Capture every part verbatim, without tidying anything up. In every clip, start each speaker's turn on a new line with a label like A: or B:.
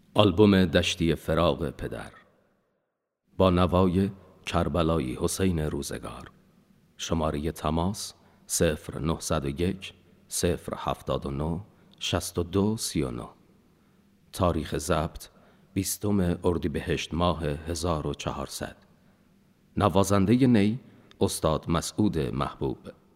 A: آلبوم دشتی فراق پدر با نوای کربلایی حسین روزگار. شماره تماس صفر نهصد و یک صفر هفتاد و نه شصت و دو سی و نه. تاریخ ضبط بیستم اردیبهشت ماه هزار و چهارصد. نوازنده نی استاد مسعود محبوب.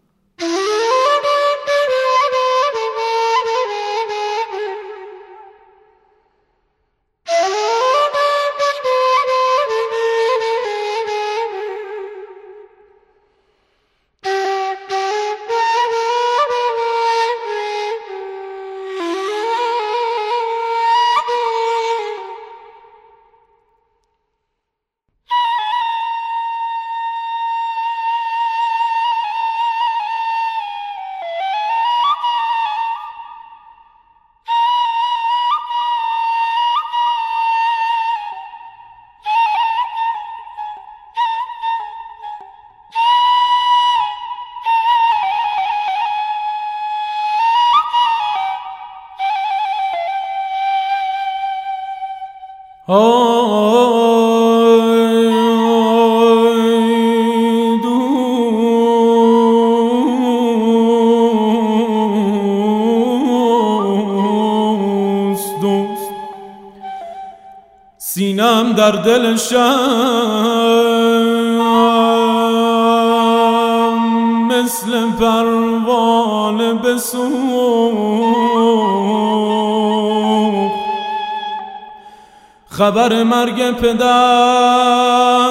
B: آی دوست دوست سینم در دل شم مثل پروانه بسوخت. خبر مرگ پدر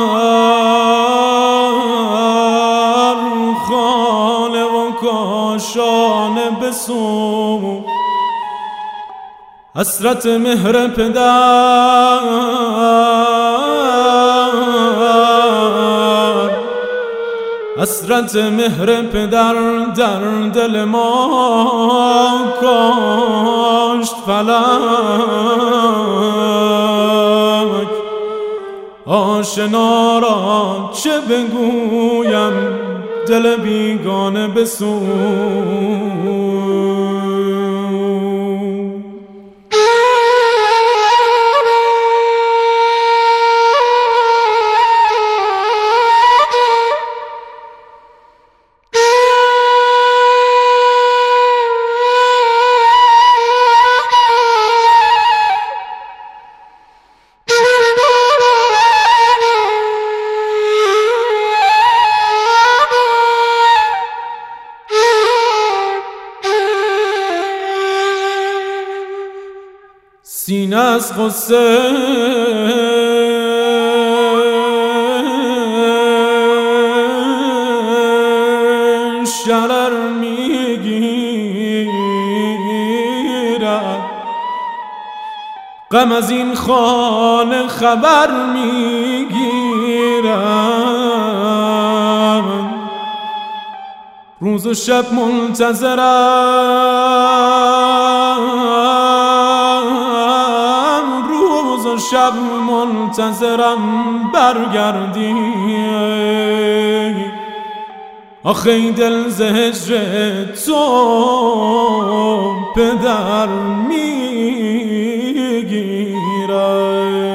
B: خانه و کاشانه بسوخت. حسرت مهر پدر حسرت مهر پدر در دل ما کاشت فلک. آشنا را چه بگویم دل بیگانه بسوخت. سینه از غصه شرر میگیرد. غم از این خانه خبر میگیرم. روز و شب منتظرم روز و شب منتظرم برگردی. آخه ای دل ز هجر تو پدر میگیرد.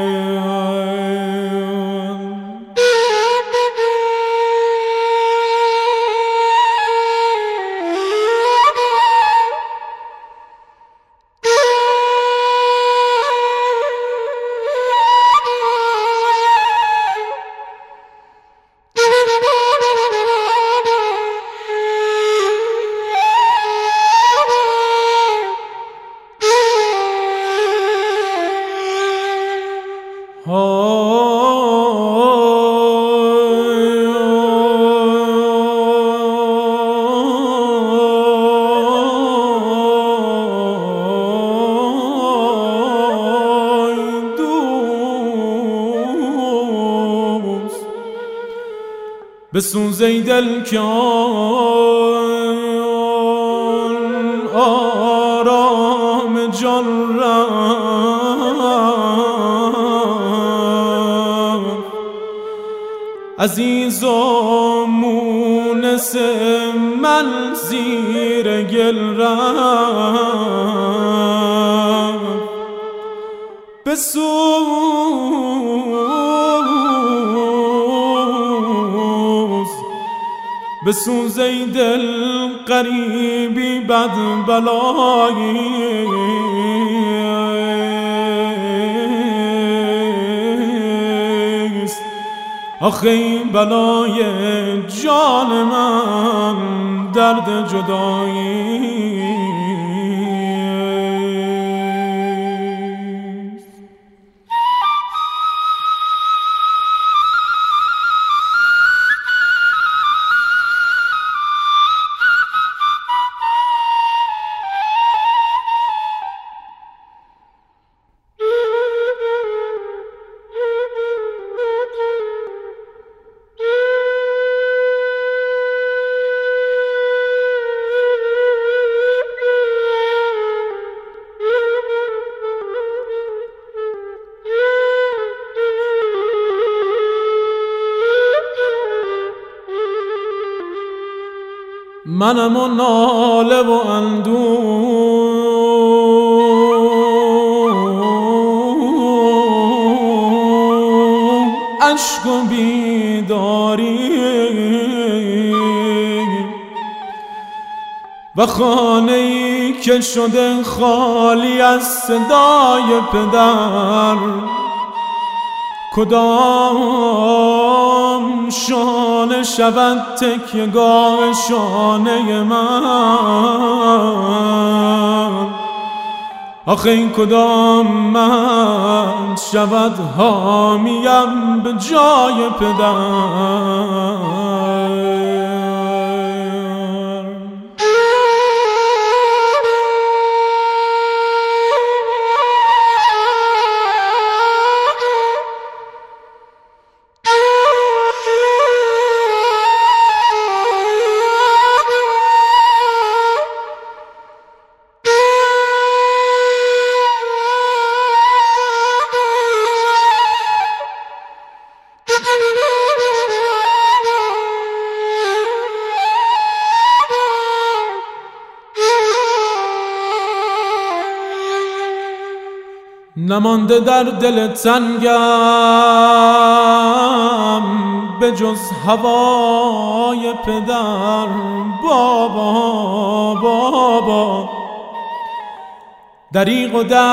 B: بسوز ای دل که آن آرام جان رفت. عزیز و مونس من زیر گل رفت. بسوز بسوز ای دل غریبی بد بلایی آخه این بلای جان من درد جدایی منم و ناله و اندوه عشق و بیداری و خانه‌ای که شده خالی از صدای پدر کدام شانه شود تکیه‌گاه شانه من آخه این کدام من شود حامیم به جای پدر نمانده در دل تنگم به جز هوای پدر بابا بابا دریغ و در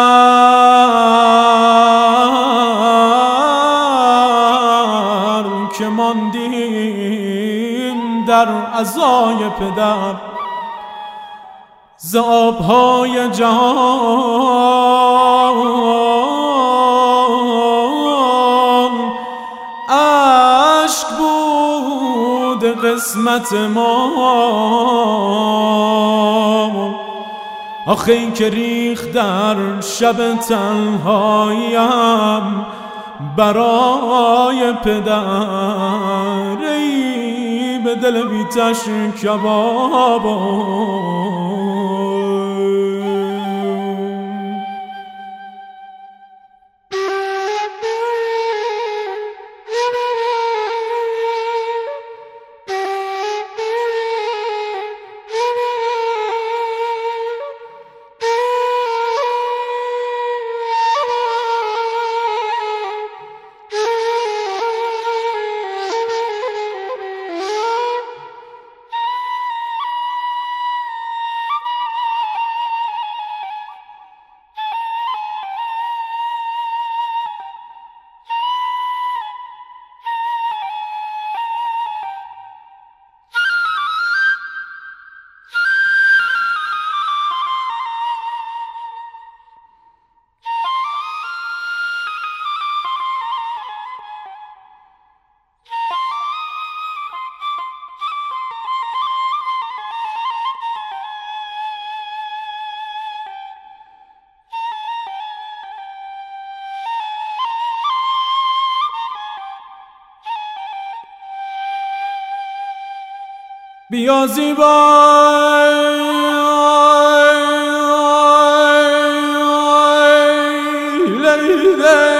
B: که ماندیم در عزای پدر ز آبهای جهان اشک بود قسمت ما آخه این که ریخت در شب تنهاییم برای پدر ای به دل بیتش کبابا بیا زیبای لیده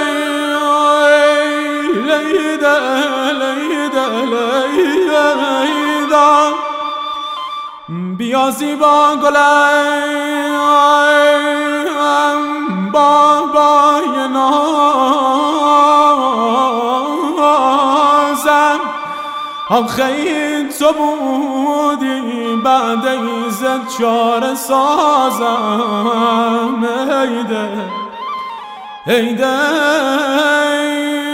B: لیده لیده لیده بیا زیبا گلم با با ننازم آخه تو بودی بعد ایزد چاره سازم ای دل ای دل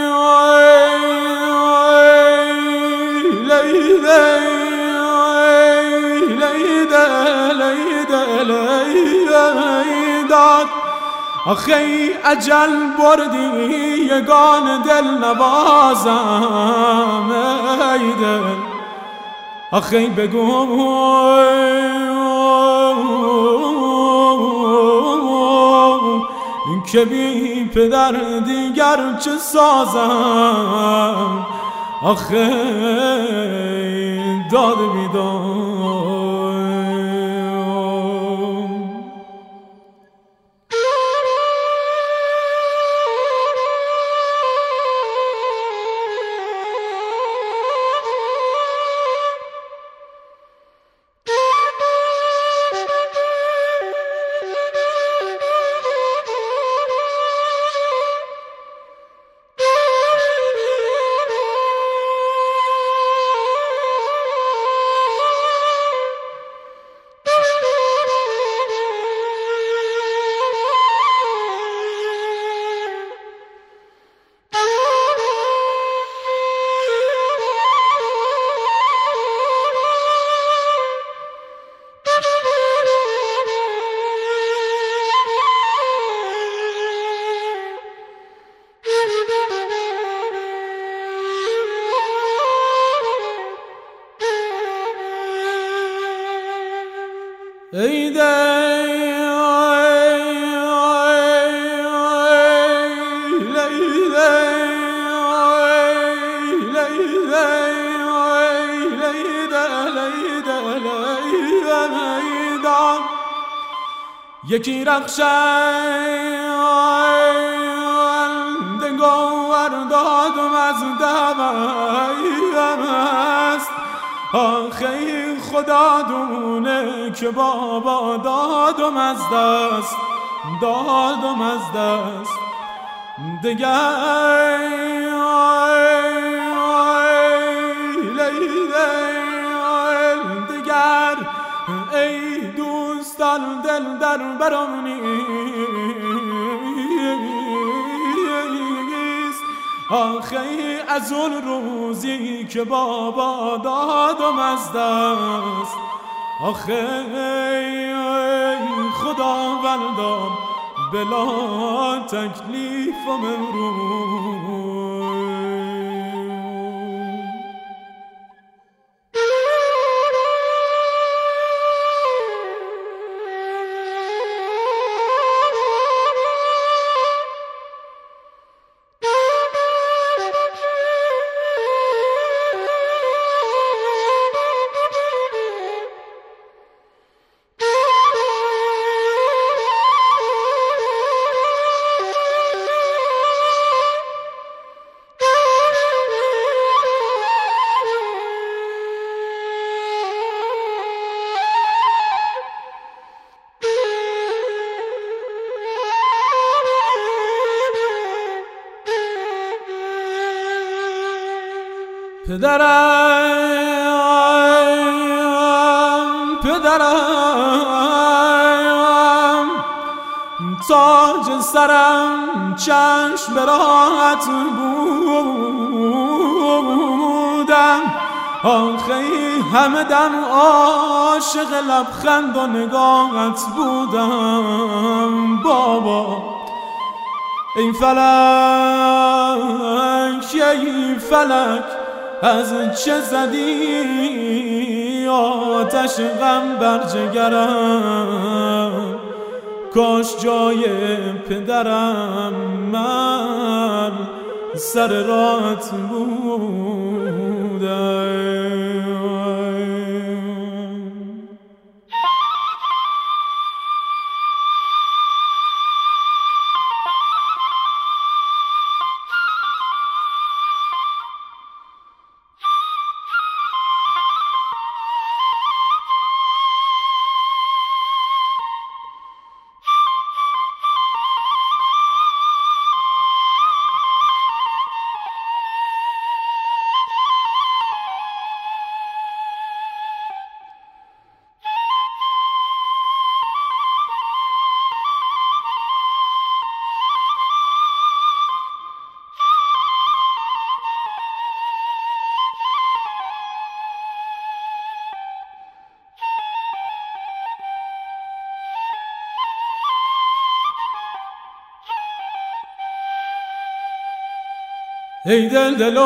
B: آخی اجل بردی یگان دل نوازم ای دل آخی بگو که بی پدر دیگر چه سازم آخی داد بیداد ای یکی رخشنده گوهر دادم از دمم است آخه خدا دونه که بابا دادم از دست دادم از دست دگر دگر ای دوستان دل در برم نیست آخه از اون روزی که بابا دادم از دست آخه خداوندم بلا تکلیفم امروز پدرم پدرم تاج سرم چشم به راحت بودم آخه همه دم عاشق لبخند و نگاهت بودم بابا ای فلک ای فلک از چه زدی آتش غم بر جگرم کاش جای پدرم من سر رات بودم ای دل دل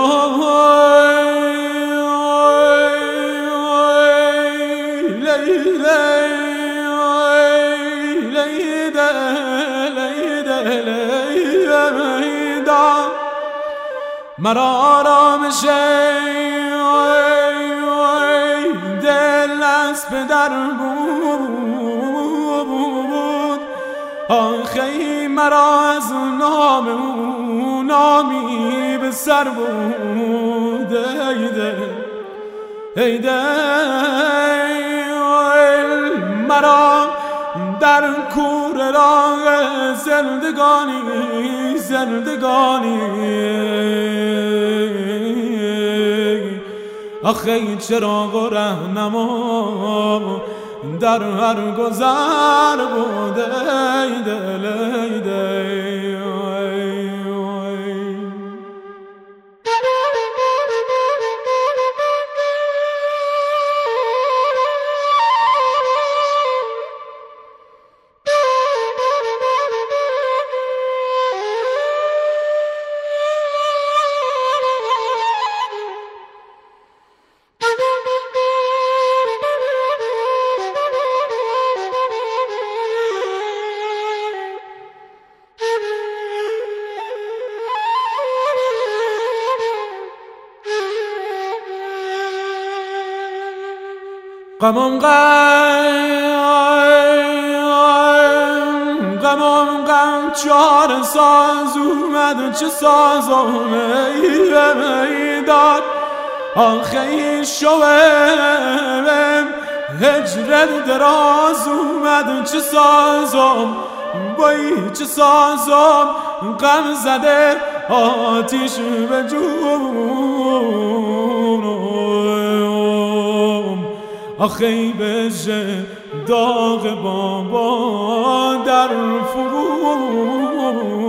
B: مرا آرامش دل از پدر بود، آخی مرا از نام او نامی به سر بود. ای دل ای دل مرا در کور راه زندگانی زندگانی آخه چراغ و رهنما در هر گذر بود. ای دل ای دل غمم غم غمم غم چار ساز اومد چه سازم ای داد آخه شوم هجرت دراز اومد چه سازم وای چه سازم غم زده آتیش به جونم آخی بشه داغ بابا در فرون.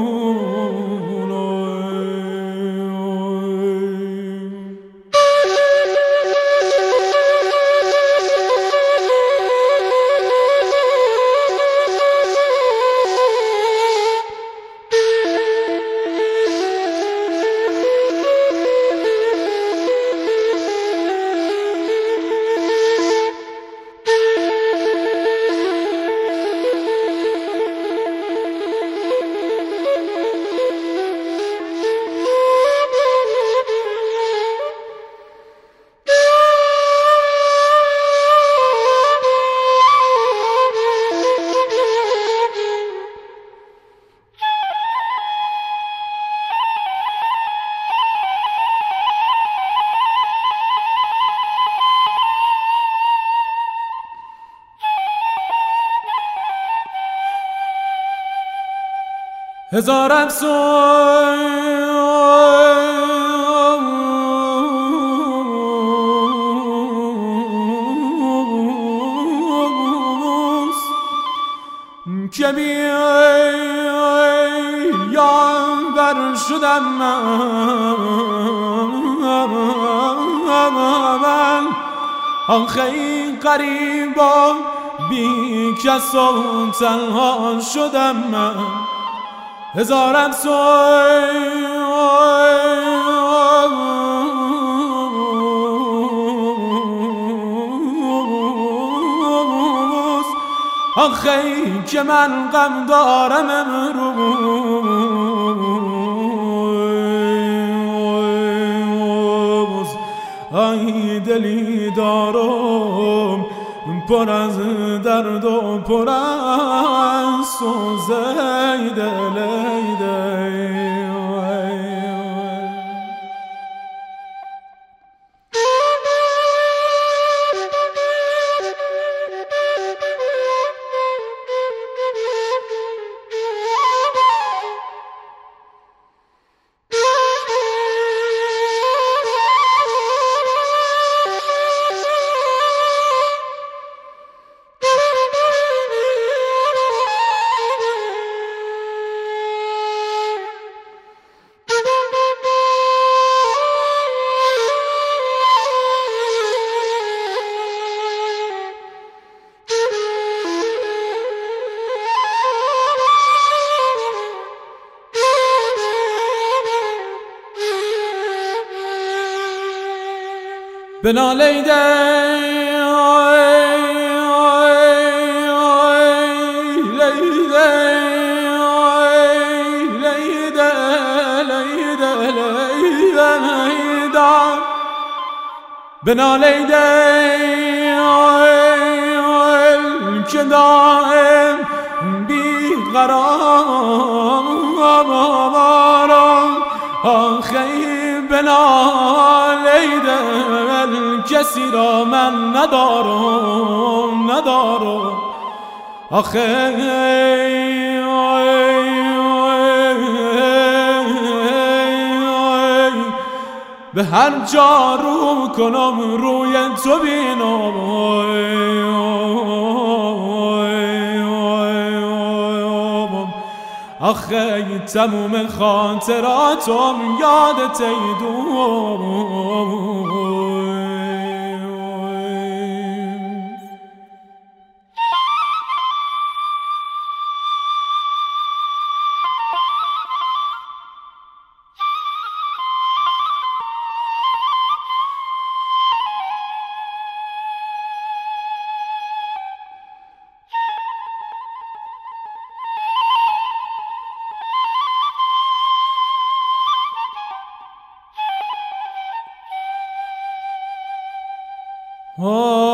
B: هزار افسوس که بی یاور شدم من آخه غریبا بی کس و تنها شدم من. هزار افسوس آخه که من غم دارم امروز آی دلی دارم پر از درد و پر از سوز. ای دل ای دل بنالیده لیده لیده لیده لیده لیده بنالیده که دائم بیقرارم آخی بنالیده کسی را من ندارم ندارم آخه به هر جا رو کنم روی تو بینم آخه تموم خاطراتم یادت ایدون ای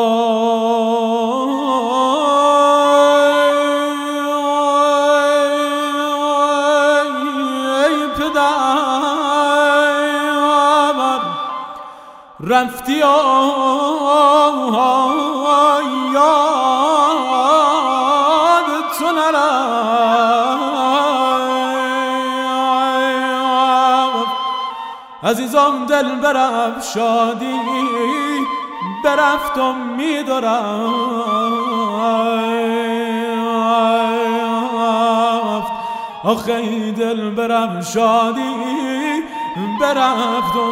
B: پدر رفتی یاد تو نرفت عزیزم دل برم شادی برفتم میدرفت آخه دل برم شادی برفتم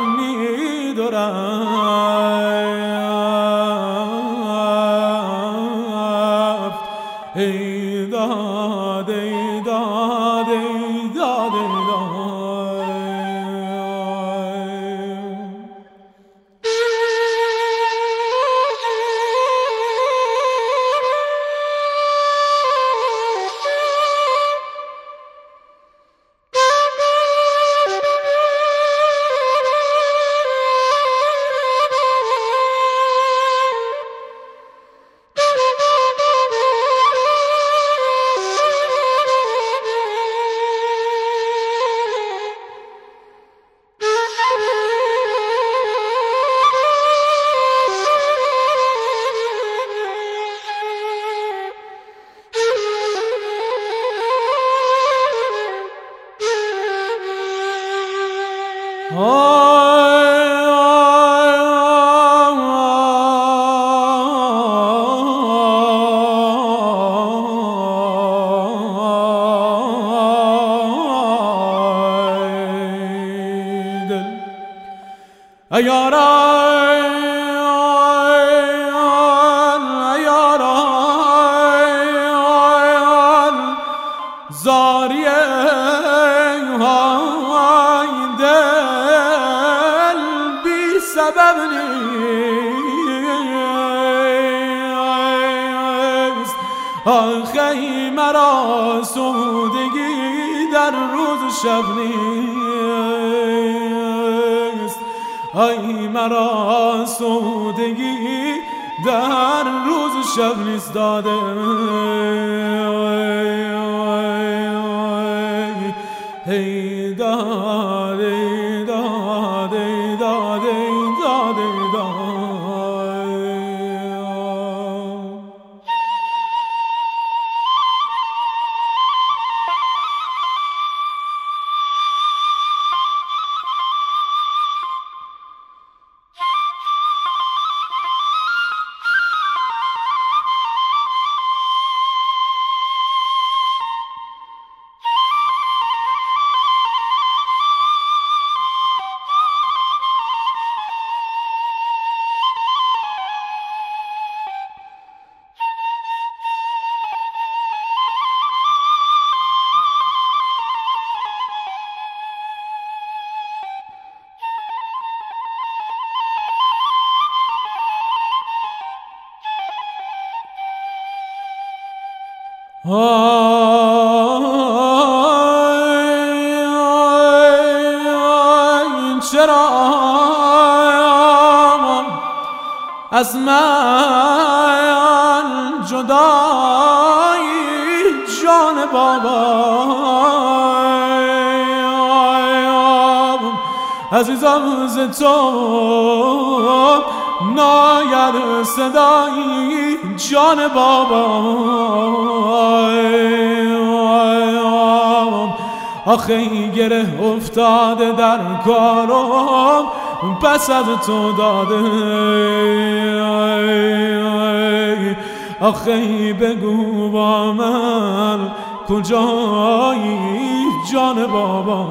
B: میدرفت ای داد ای داد ای داد ای داد ایاران ایاران زاری های دل بی سبب نیست آخی مرا سودگی در روز شب نیست ای مرا سودگی در روز شب نیست داده ای داده داده داده داده داده چرا از من جدایی جان بابا عزیزم ز تو ناید صدایی جان بابا آخه گره افتاده در کارم پس از تو داده آخه بگو با من کجایی جان بابا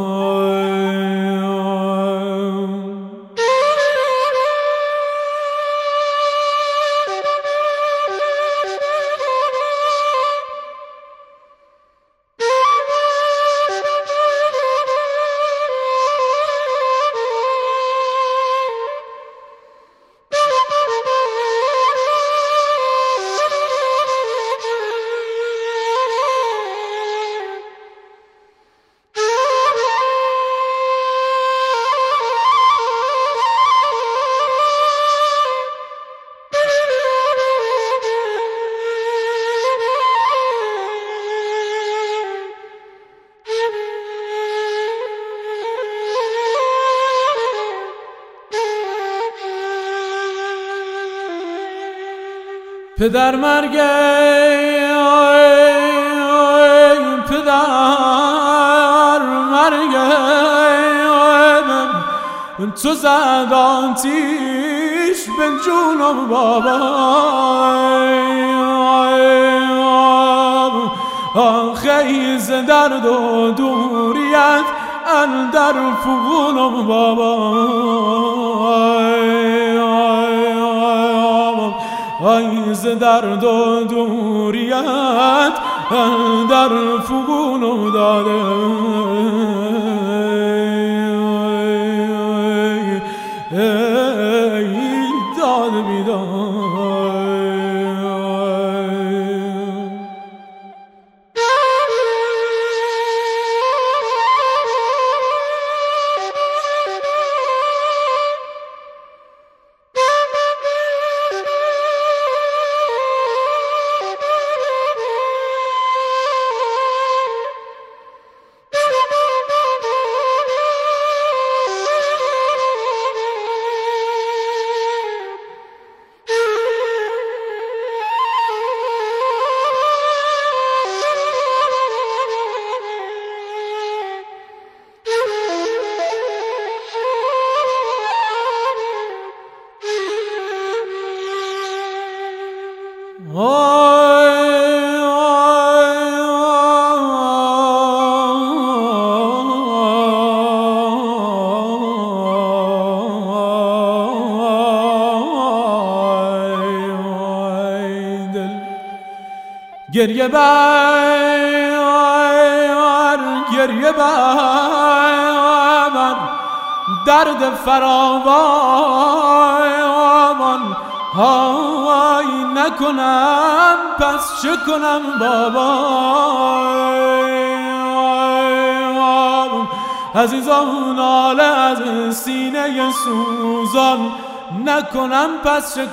B: پدر مرگ پدر مرگ تو زد آتیش به جونم بابا آخه ز درد و دوریت اندر فغونم بابا آی ز درد و دوریت در فغون داده ای داد بیداد گریه بر گریه بر درد فراوان های نکنم پس چه کنم بابا عزیزان ناله از سینه سوزان نکنم پس چه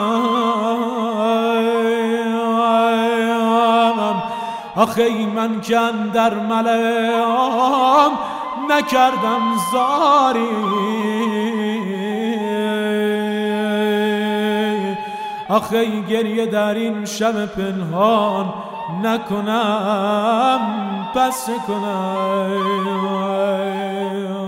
B: کنم آخه من که در ملام نکردم زاری آخه گریه در این شب پنهان نکنم پس چه کنم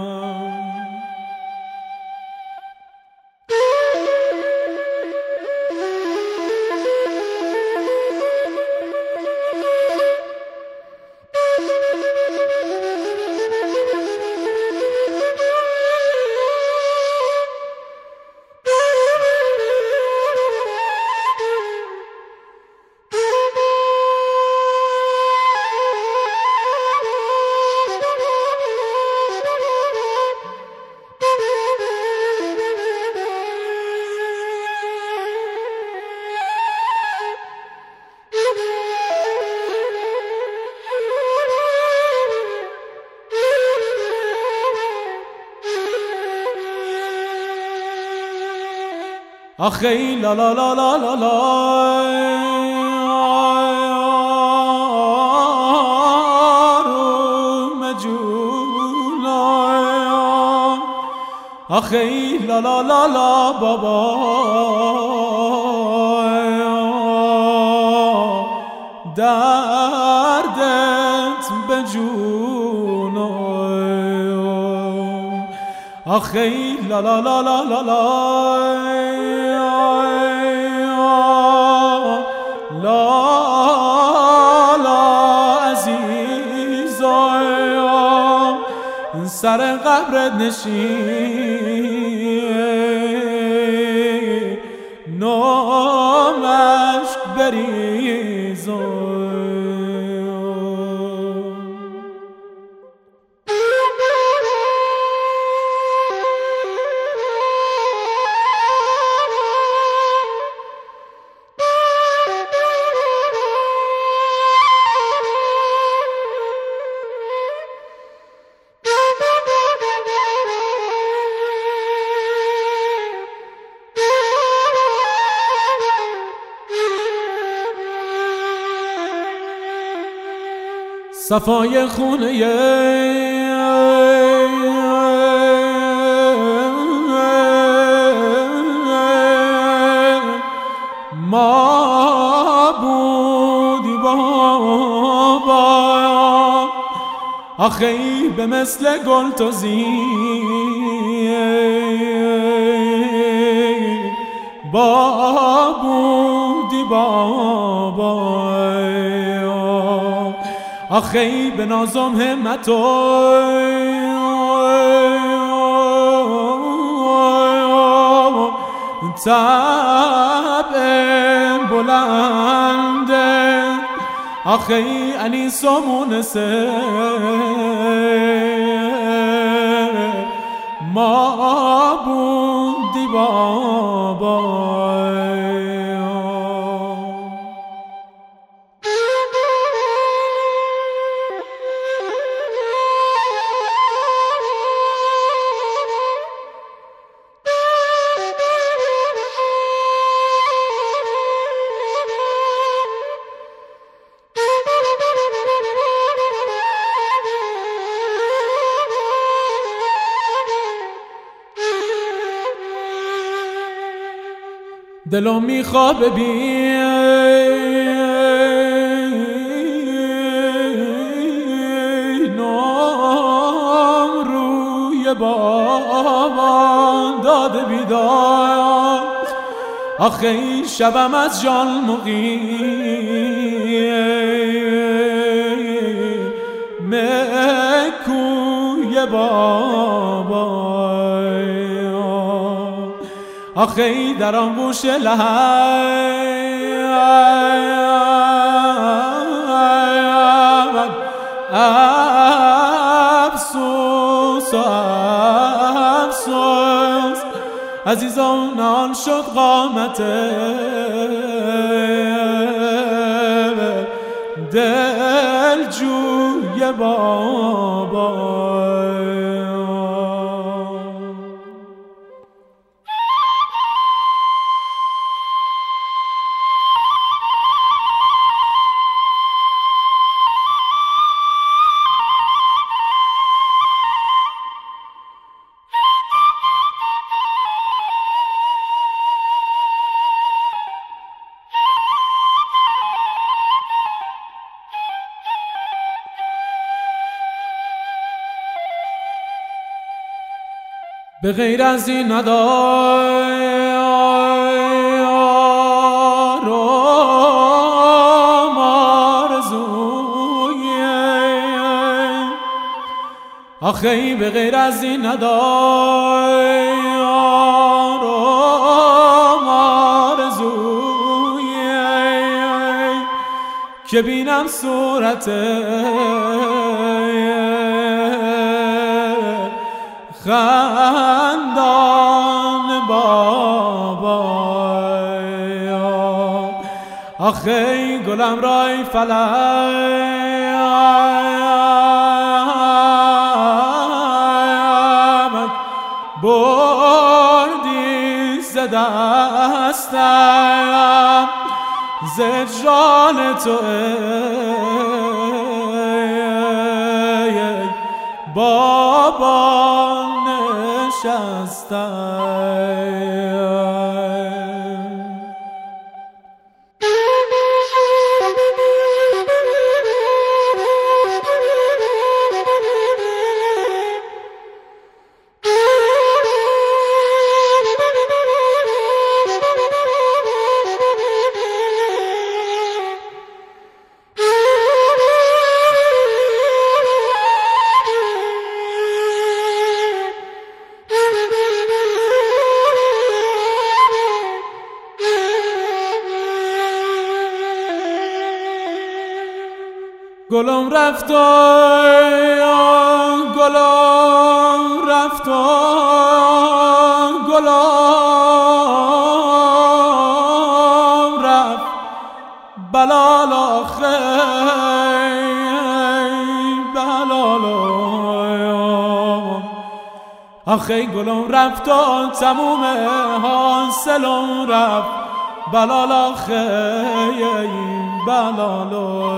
B: آخی لا لا لا لا لا لا آخی لا لا لا لا بابا دردت به جون آخی لا لا لا لا لا لا لا لا عزیزا سر قبرت نشین نامش بریزم صفای خونه ما بودی بابا آخی به مثل گل تو زی با بودی بابا آخی به نازم همتو طبع بلنده آخی انیسمون سه ما بودی بابا دلم میخواد ببینم روی بابا داده بیدار آخه شبم از جان مقیم مکوی بابا آخی در آن گوش لحد افسوس و افسوس عزیزان آن شد قامت دل جوی بابا به غیر از این ندارم آرزوی آخی به غیر از این ندارم آرزوی که بینم صورت خندان بابا آخی گلم رای فلک بردی زدن نشستم ز جان تو ای بابا نشستم. گلم رفت گلم رفت گلم رفت بلال آخی بلال آخی گلم رفت و تموم حاصلم رفت بلال آخی بلال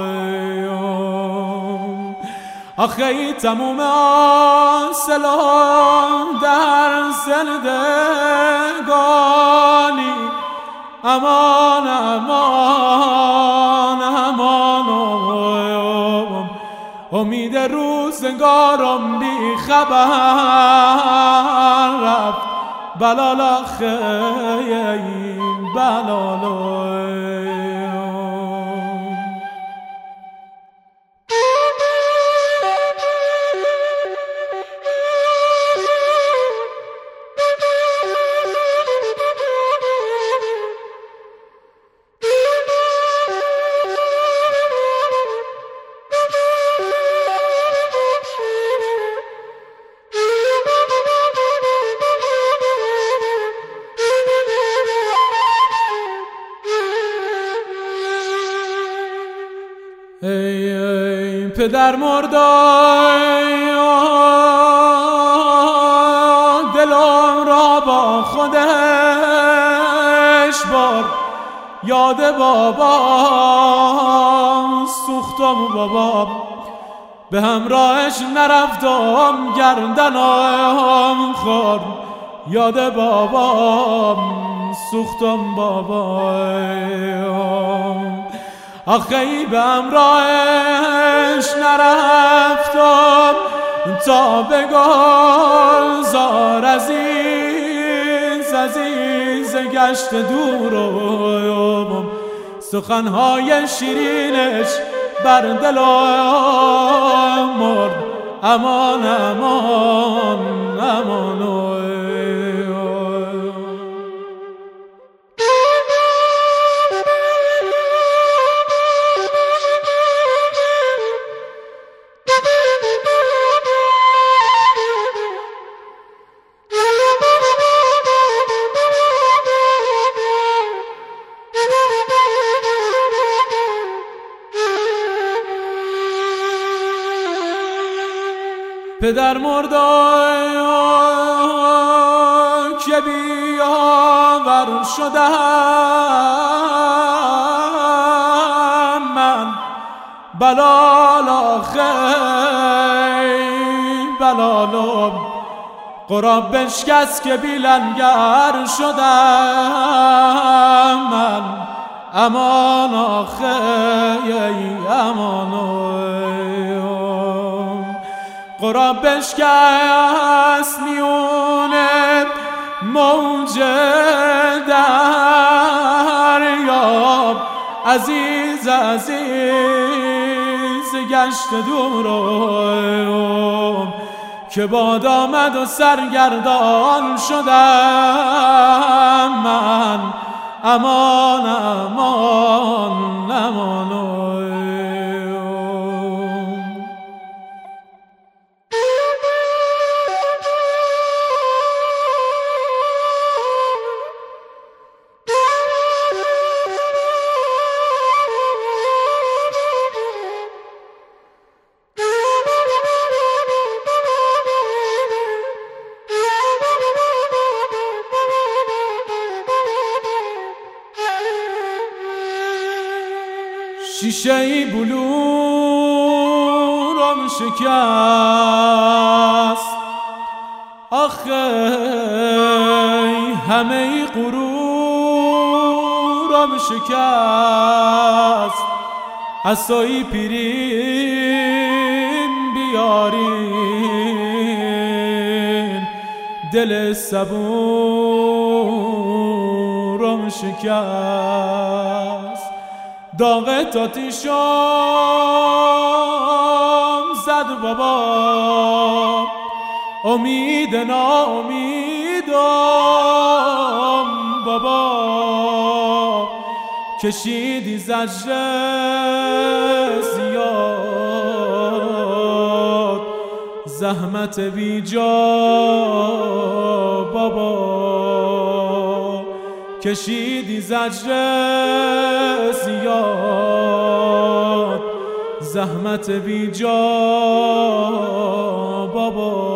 B: آخی تموم آسلام در زندگانی امان امان امان امید روزگارم بی خبر رفت بلال آخی بلال ای ای پدر مردای دلم را با خودش برد یاد بابا سوختم بابا به همراهش نرفتم گردنم خورد یاد بابا سوختم بابا آخی به همراهش نرفتم تا به گلزار عزیز عزیز گشت دورم سخنهای شیرینش بر دلم مرد امان امان امان پدر مردای که بیاور شدم من بلال آخی بلالم قراب بشکست که بیلنگر شدم من امان آخی امان قراب بشکست میونه موج دریاب عزیز عزیز گشت دورم که باد آمد و سرگردان شدم من امان امان امان شیشه بلورم شکست، آخه همه غرورم شکست. عصای پیرین بیارین، دل صبورم شکست. داغ تاتیشم زد بابا، امید ناامیدم بابا. کشیدی زجر زیاد، زحمت بی جا بابا. کشیدی زجر زیاد، زحمت بی جا بابا.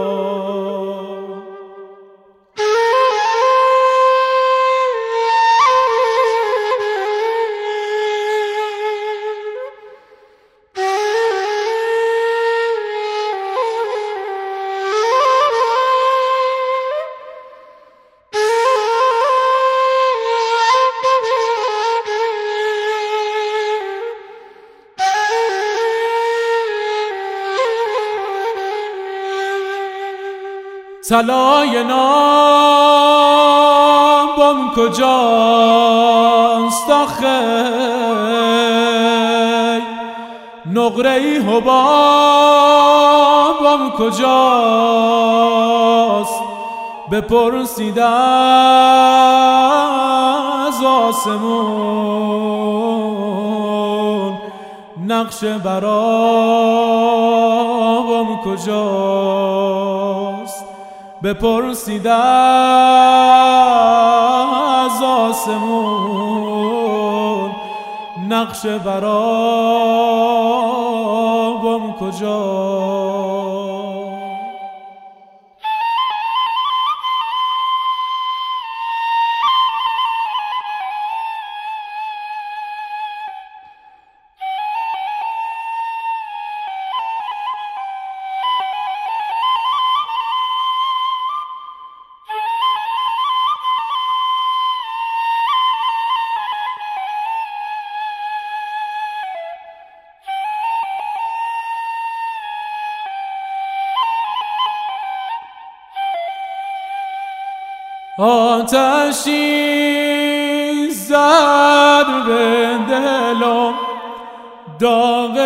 B: طلای نابم کجاست آخه، نقره حبابم کجاست. بپرسید از آسمون، نقش برابم کجاست. بپرسید از آسمون، نقش برابم کجاست. آتشی زد به دلم، داغ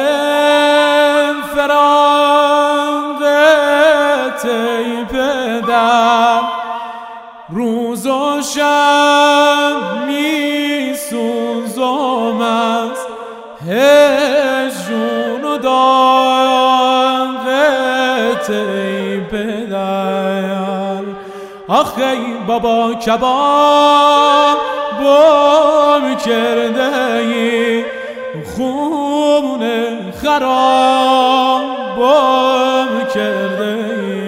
B: فراقت ای پدر. روز و شب می سوزم از هجرون و داغت ای پدر. آخه بابا کبابم کرده ای، خون خرابم کرده ای.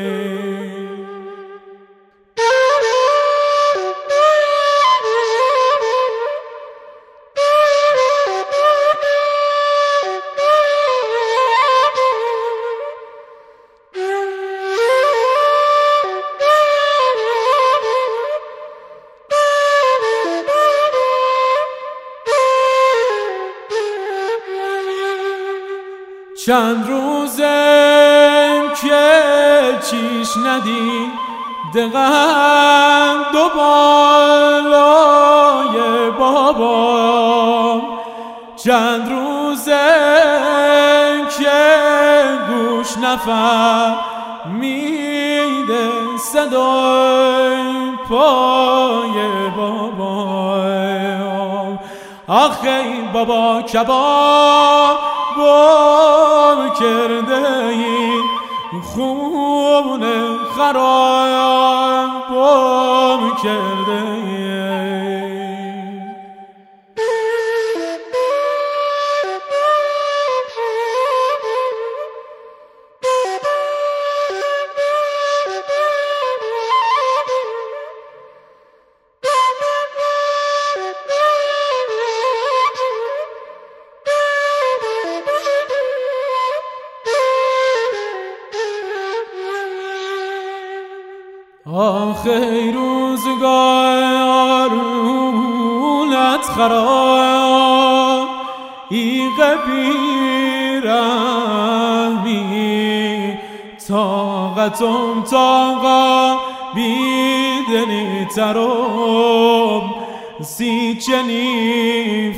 B: چند روزه که چیش ندید دقم دو بالای بابام. چند روزه که گوش نفهمیده صدای پای بابام. آخه بابا کباب بام کرده ای، خون خراب بام کرده ای. آخه روزگار اولت خراب ایغه بیرحمی طاقتم طاقا بیدنی تروم سی چنی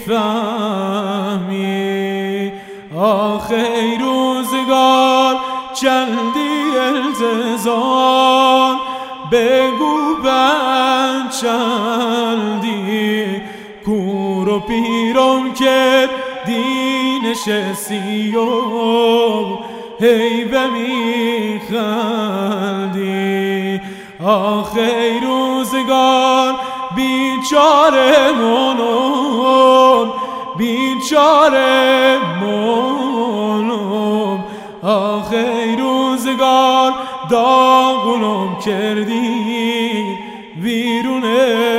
B: فهمی آخه روزگار چندی التزار بگو بند چندی کور و پیرم کرد دینش سیوم هی بمی خندی آخه روزگار بیچاره منم بیچاره منم آخه روزگار داغونم کردی ویرونه